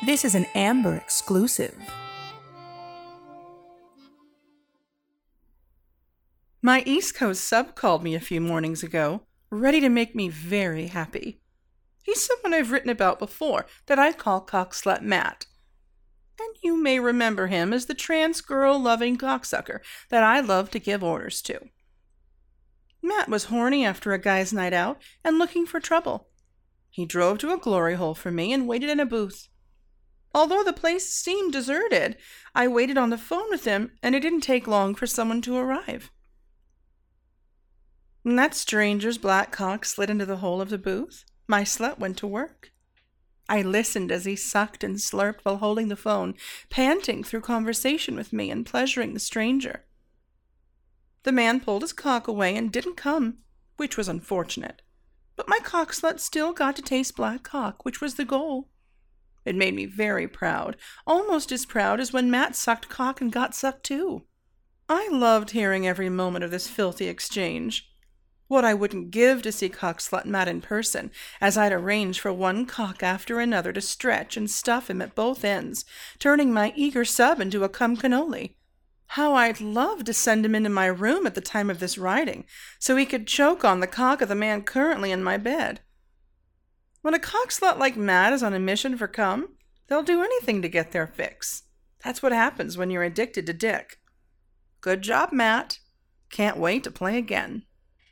This is an Amber exclusive. My East Coast sub called me a few mornings ago, ready to make me very happy. He's someone I've written about before that I call Cockslut Matt. And you may remember him as the trans girl-loving cocksucker that I love to give orders to. Matt was horny after a guy's night out and looking for trouble. He drove to a glory hole for me and waited in a booth. Although the place seemed deserted, I waited on the phone with him, and it didn't take long for someone to arrive. When that stranger's black cock slid into the hole of the booth, my slut went to work. I listened as he sucked and slurped while holding the phone, panting through conversation with me and pleasuring the stranger. The man pulled his cock away and didn't come, which was unfortunate. But my cock slut still got to taste black cock, which was the goal. It made me very proud, almost as proud as when Matt sucked cock and got sucked too. I loved hearing every moment of this filthy exchange. What I wouldn't give to see Cockslut Matt in person, as I'd arrange for one cock after another to stretch and stuff him at both ends, turning my eager sub into a cum cannoli. How I'd love to send him into my room at the time of this writing, so he could choke on the cock of the man currently in my bed. When a cockslut like Matt is on a mission for cum, they'll do anything to get their fix. That's what happens when you're addicted to dick. Good job, Matt. Can't wait to play again.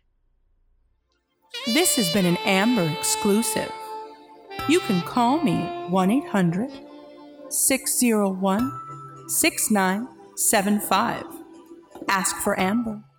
This has been an Amber exclusive. You can call me 1-800-601-6975. Ask for Amber.